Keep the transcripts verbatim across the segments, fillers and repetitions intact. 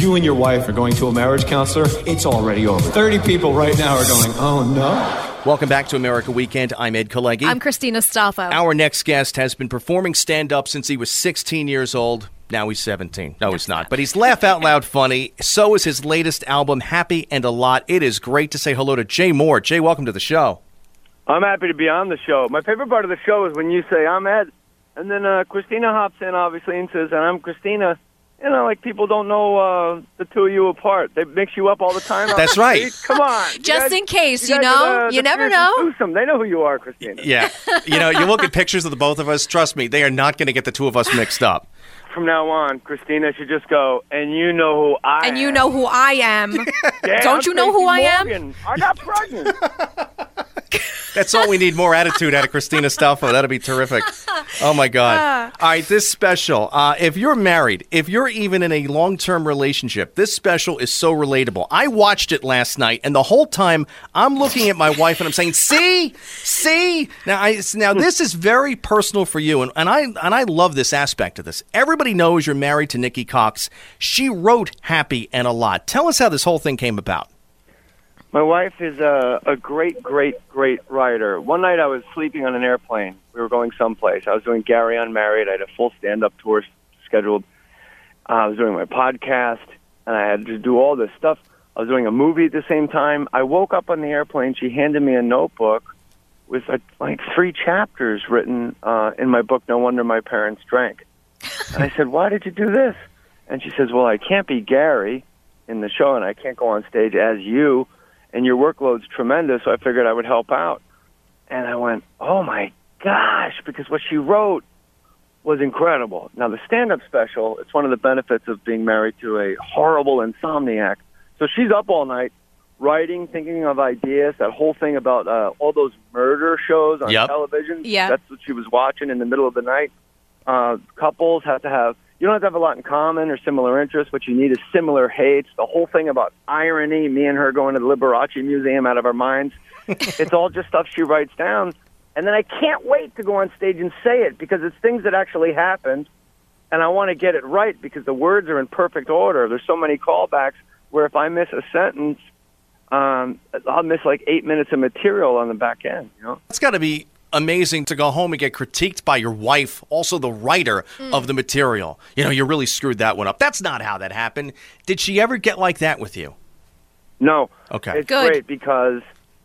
you and your wife are going to a marriage counselor, it's already over. thirty people right now are going, oh no. Welcome back to America Weekend. I'm Ed Kalegi. I'm Christina Staffo. Our next guest has been performing stand-up since he was sixteen years old. Now he's seventeen. No, he's not. But he's laugh out loud funny. So is his latest album, Happy and a Lot. It is great to say hello to Jay Mohr. Jay, welcome to the show. I'm happy to be on the show. My favorite part of the show is when you say, I'm Ed, and then uh, Christina hops in, obviously, and says, and I'm Christina. You know, like people don't know uh, the two of you apart. They mix you up all the time. That's right. Come on. Just guys, in case, you, you know? know? The, you the never fierce know. and twosome. They know who you are, Christina. Yeah. You know, you look at pictures of the both of us, trust me, they are not going to get the two of us mixed up. From now on, Christina should just go, and you know who I am. And you know who I am. Yeah, Don't I'm you know who I am? Morgan. I got pregnant. That's all we need, more attitude out of Christina Staffo. That'll be terrific. Oh, my God. Uh. All right, this special, uh, if you're married, if you're even in a long-term relationship, this special is so relatable. I watched it last night, and the whole time I'm looking at my wife and I'm saying, see, see? Now, I, now this is very personal for you, and, and, I, and I love this aspect of this. Everybody knows you're married to Nikki Cox. She wrote Happy and a Lot. Tell us how this whole thing came about. My wife is a, a great, great, great writer. One night I was sleeping on an airplane. We were going someplace. I was doing Gary Unmarried. I had a full stand-up tour scheduled. Uh, I was doing my podcast, and I had to do all this stuff. I was doing a movie at the same time. I woke up on the airplane. She handed me a notebook with uh, like three chapters written uh, in my book, No Wonder My Parents Drank. And I said, why did you do this? And she says, well, I can't be Gary in the show, and I can't go on stage as you. And your workload's tremendous, so I figured I would help out. And I went, oh, my gosh, because what she wrote was incredible. Now, the stand-up special, it's one of the benefits of being married to a horrible insomniac. So she's up all night writing, thinking of ideas, that whole thing about uh, all those murder shows on Yep. television. Yeah. That's what she was watching in the middle of the night. Uh, couples have to have, you don't have to have a lot in common or similar interests. What you need is similar hates. The whole thing about irony, me and her going to the Liberace Museum out of our minds, it's all just stuff she writes down. And then I can't wait to go on stage and say it because it's things that actually happened, and I want to get it right because the words are in perfect order. There's so many callbacks where if I miss a sentence, um, I'll miss like eight minutes of material on the back end. You know, It's got to be amazing to go home and get critiqued by your wife, also the writer mm. of the material. You know, you really screwed that one up. That's not how that happened. Did she ever get like that with you? No. Okay. It's Good. great because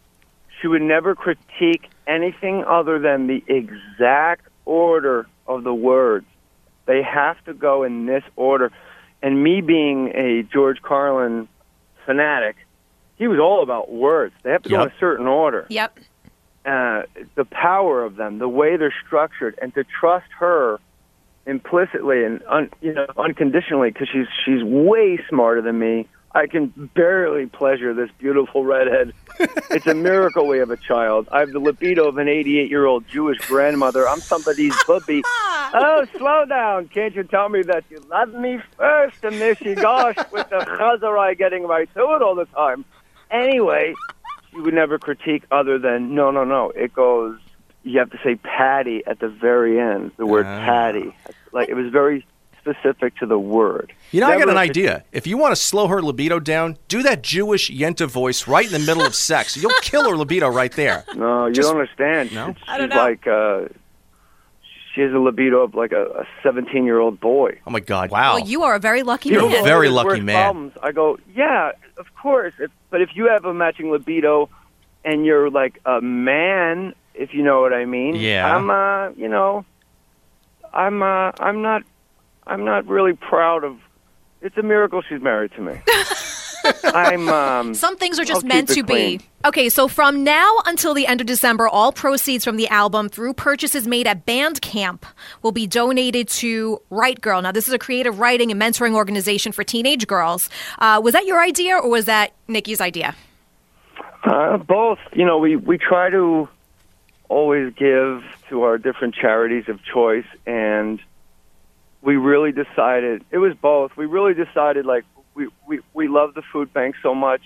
she would never critique anything other than the exact order of the words. They have to go in this order. And me being a George Carlin fanatic, he was all about words. They have to Yep. go in a certain order. Yep. Uh, the power of them, the way they're structured, and to trust her implicitly and un, you know unconditionally because she's she's way smarter than me. I can barely pleasure this beautiful redhead. It's a miracle we have a child. I have the libido of an eighty-eight-year-old Jewish grandmother. I'm somebody's bubby. Oh, slow down. Can't you tell me that you love me first? And there she goes with the chazarai getting right to it all the time. Anyway, she would never critique other than, no, no, no. It goes, you have to say Patty at the very end, the word Ah. Patty. Like, it was very specific to the word. You know, I got Never an a idea. If you want to slow her libido down, do that Jewish Yenta voice right in the middle of sex. You'll kill her libido right there. No, you Just- don't understand. No? She's I don't know. like, uh, she has a libido of like a seventeen-year-old boy. Oh, my God. Wow. Well, you are a very lucky You're man. a very His lucky worst man. Problems. I go, yeah, of course. If, but if you have a matching libido and you're like a man, if you know what I mean, Yeah. I'm, uh, you know, I'm, uh, I'm not, I'm not really proud of. It's a miracle she's married to me. I'm. Um, Some things are just I'll meant keep to it clean. be. Okay, so from now until the end of December, all proceeds from the album through purchases made at Bandcamp will be donated to Right Girl. Now, this is a creative writing and mentoring organization for teenage girls. Uh, was that your idea or was that Nikki's idea? Uh, both. You know, we, we try to always give to our different charities of choice, and we really decided, it was both. We really decided, like, we, we, we love the food bank so much,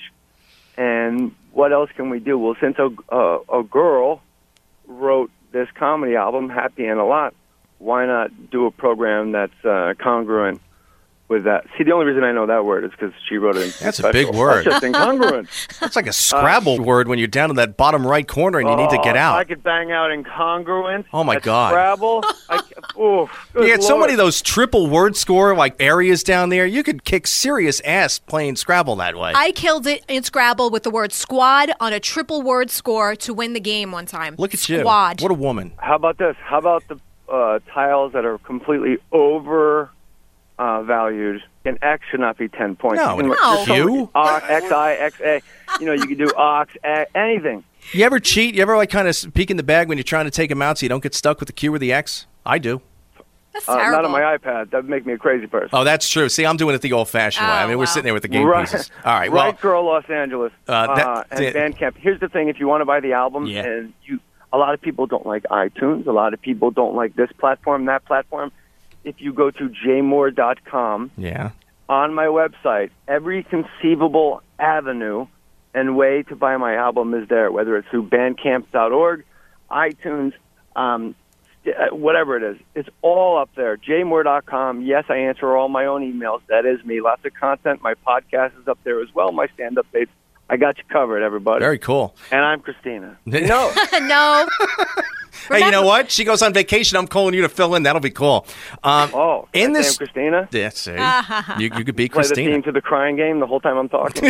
and what else can we do? Well, since a, a, a girl wrote this comedy album, Happy and a Lot, why not do a program that's uh, congruent with that. See, the only reason I know that word is because she wrote it in That's a special. big word. That's just incongruent. That's like a Scrabble word when you're down in that bottom right corner and you need to get Oh, out. I could bang out incongruent. Oh, my at God. Scrabble. I, oof, good You get so Lord. many of those triple word score like areas down there. You could kick serious ass playing Scrabble that way. I killed it in Scrabble with the word squad on a triple word score to win the game one time. Look at you. Squad. What a woman. How about this? How about the uh, tiles that are completely over uh, valued? An X should not be ten points. No, You can- no. there's so many- Q? Ox, X, I, X, A. You know, you can do Ox, A, anything. You ever cheat? You ever like kind of peek in the bag when you're trying to take them out so you don't get stuck with the Q or the X? I do. That's Uh, terrible. not on my iPad. That would make me a crazy person. Oh, that's true. See, I'm doing it the old-fashioned way. I Oh, mean, we're wow. sitting there with the game right. pieces. All right. Well, Right Girl Los Angeles Uh, that- uh, and that- Bandcamp. Here's the thing: if you want to buy the album, Yeah. and you, a lot of people don't like iTunes. A lot of people don't like this platform, that platform. If you go to j moore dot com yeah. on my website, every conceivable avenue and way to buy my album is there. Whether it's through bandcamp dot org, iTunes, um, st- whatever it is, it's all up there. j moore dot com. Yes, I answer all my own emails. That is me. Lots of content. My podcast is up there as well. My stand-up dates. I got you covered, everybody. Very cool. And I'm Christina. No. No. Hey, you know what? She goes on vacation. I'm calling you to fill in. That'll be cool. Um, Oh, in I this, am Christina. yeah, see, you, you could be Play the Christina. theme to the crying game the whole time I'm talking.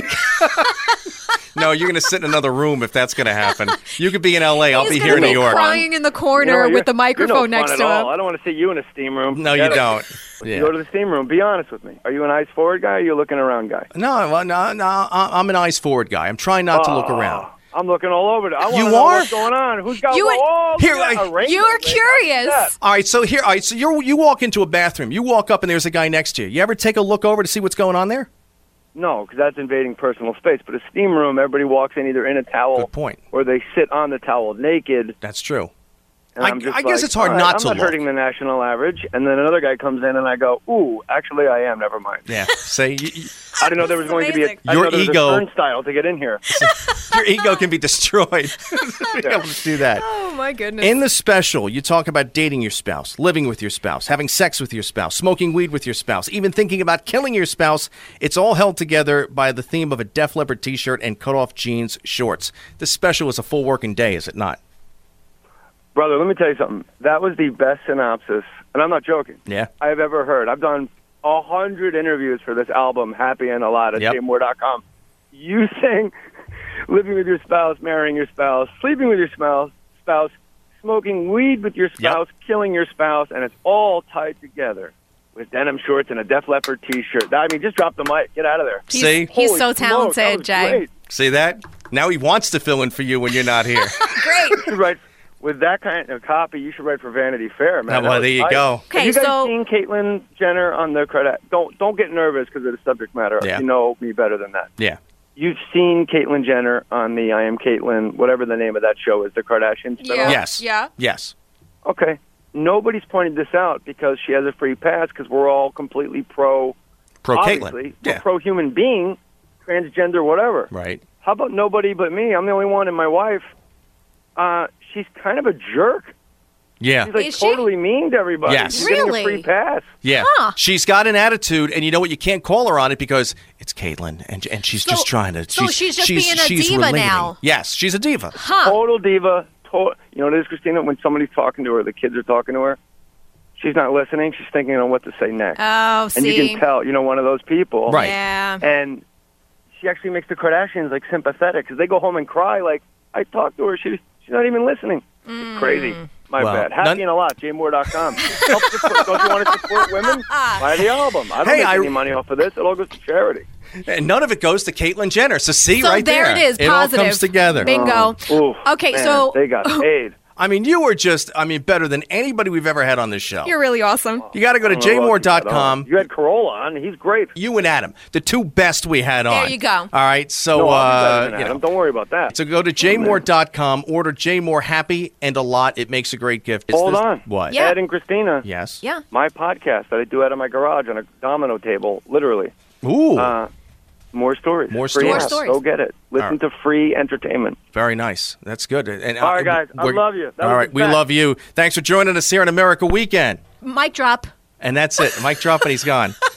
No, you're going to sit in another room if that's going to happen. You could be in L A. I'll He's be gonna here in be New York. crying in the You know, corner you're- with the you're microphone no fun next at to all. him. I don't want to see you in a steam room. No, you Forget it. don't. You Yeah. go to the steam room. Be honest with me. Are you an eyes forward guy or are you a looking around guy? No, well, no, no. I- I'm an eyes forward guy. I'm trying not to look Oh, around. I'm looking all over. it. I want You to know are? what's going on. Who's got You- oh, Here, look at I- a rainbow, You're man. curious. That's that. All right, so here, all right, so you you walk into a bathroom. You walk up and there's a guy next to you. You ever take a look over to see what's going on there? No, because that's invading personal space. But a steam room, everybody walks in either in a towel Good point. or they sit on the towel naked. That's true. And I- I'm just I guess like, it's hard all right, not I'm to not look. hurting the national average. And then another guy comes in and I go, ooh, actually I am. Never mind. Yeah. Say you, you- I didn't know there was This is going to be a, amazing. I didn't Your know there was ego- a turnstile to get in here. your ego can be destroyed. Be able to do that. Oh, my goodness. In the special, you talk about dating your spouse, living with your spouse, having sex with your spouse, smoking weed with your spouse, even thinking about killing your spouse. It's all held together by the theme of a Def Leppard t-shirt and cut-off jeans shorts. This special is a full working day, is it not? Brother, let me tell you something. That was the best synopsis, and I'm not joking, Yeah. I've ever heard. I've done a hundred interviews for this album, Happy and a Lot, at Yep. j moore dot com. You sing living with your spouse, marrying your spouse, sleeping with your spouse, spouse, smoking weed with your spouse, killing your spouse, and it's all tied together with denim shorts and a Def Leppard T-shirt. I mean, just drop the mic. Get out of there. He's, See? he's Holy so smokes, that talented, was Jay. great. See that? Now he wants to fill in for you when you're not here. Great. You should write with that kind of copy. You should write for Vanity Fair, man. Oh, well, That was there you tight. go. Okay, Have you guys so- seen Caitlyn Jenner on the credit? Don't don't get nervous because of the subject matter. Yeah. You know me better than that. Yeah. You've seen Caitlyn Jenner on the I Am Caitlyn, whatever the name of that show is, the Kardashians. spinoff? Yeah. Yes. Yeah. Yes. Okay. Nobody's pointed this out because she has a free pass because we're all completely pro. Pro obviously, Caitlyn. we're Yeah. pro human being, transgender, whatever. Right. How about nobody but me? I'm the only one, and my wife. Uh, she's kind of a jerk. Yeah. She's like Is she? totally mean to everybody. Yes. She's getting Really? a free pass. Yeah. Huh. She's got an attitude, and you know what? You can't call her on it because it's Caitlyn, and and she's So- just trying to. so she's just being a she's diva relating. now. Yes, she's a diva. Huh. Total diva. To- you know what it is, Christina? When somebody's talking to her, the kids are talking to her, she's not listening. She's thinking on what to say next. Oh, and see. you can tell, you know, one of those people. Right. Yeah. And she actually makes the Kardashians, like, sympathetic because they go home and cry like, I talked to her. She, she's not even listening. Mm. It's crazy. My Well, bad. Happy none- and a lot, j moore dot com. Help support, don't you want to support women? Buy the album. I don't Hey, make I- any money off of this. It all goes to charity. And none of it goes to Caitlyn Jenner. So see So right there there. it is, It all positive. comes together. Bingo. Ooh, Okay, man, so- they got paid. I mean, you were just, I mean, better than anybody we've ever had on this show. You're really awesome. You got to go to I don't know j moore what you dot got com. on. You had Corolla on. He's great. You and Adam, the two best we had on. There you go. All right, so No, I'll be uh, better than you Adam. know, Don't worry about that. so go to j moore dot com, order J Moore Happy and a Lot. It makes a great gift. It's Hold this- on. What? Yeah. Ed and Christina. Yes. Yeah. My podcast that I do out of my garage on a domino table, literally. Ooh. Uh, more stories. More Free stories. app. More stories. Go get it. Listen All right. to free entertainment. Very nice. That's good. And All right, guys. I we're- love you. That all was right, the we best. love you. Thanks for joining us here on America Weekend. Mic drop. And that's it. Mic drop and he's gone.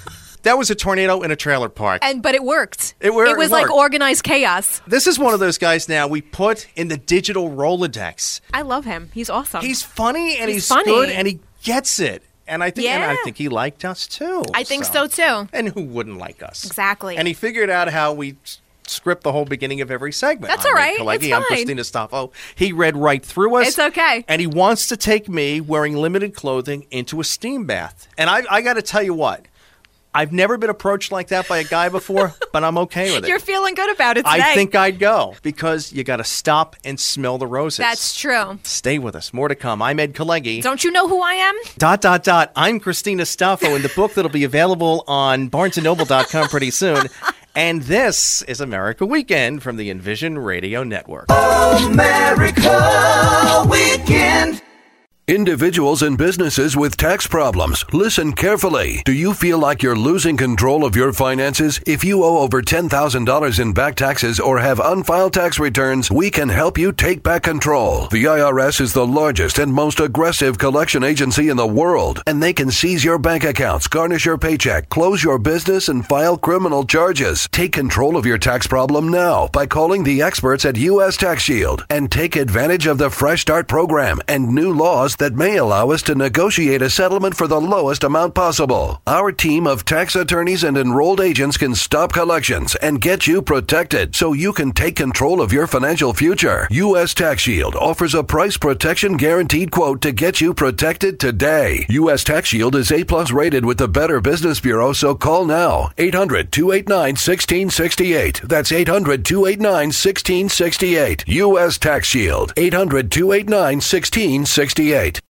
That was a tornado in a trailer park. And but it worked. It wor- It was it like worked. organized chaos. This is one of those guys now we put in the digital Rolodex. I love him. He's awesome. He's funny and he's, He's funny. good and he gets it. And I think and I Yeah. think he liked us too. I think so, too. And who wouldn't like us? Exactly. And he figured out how we s- script the whole beginning of every segment. That's I'm all Ed right. Pileggi. It's I'm fine. Christina Staffo. He read right through us. It's okay. And he wants to take me wearing limited clothing into a steam bath. And I, I got to tell you what. I've never been approached like that by a guy before, but I'm okay with it. You're feeling good about it today. I think I'd go because you got to stop and smell the roses. That's true. Stay with us. More to come. I'm Ed Pileggi. Don't you know who I am? Dot, dot, dot. I'm Christina Staffo in the book that'll be available on barnes and noble dot com pretty soon. And this is America Weekend from the Envision Radio Network. America Weekend. Individuals and businesses with tax problems, listen carefully. Do you feel like you're losing control of your finances? If you owe over ten thousand dollars in back taxes or have unfiled tax returns, we can help you take back control. The I R S is the largest and most aggressive collection agency in the world, and they can seize your bank accounts, garnish your paycheck, close your business, and file criminal charges. Take control of your tax problem now by calling the experts at U S Tax Shield and take advantage of the Fresh Start program and new laws that may allow us to negotiate a settlement for the lowest amount possible. Our team of tax attorneys and enrolled agents can stop collections and get you protected so you can take control of your financial future. U S Tax Shield offers a price protection guaranteed quote to get you protected today. U S Tax Shield is A plus rated with the Better Business Bureau, so call now. eight hundred, two eight nine, one six six eight. That's eight hundred, two eight nine, one six six eight. U S Tax Shield. eight hundred, two eight nine, one six six eight.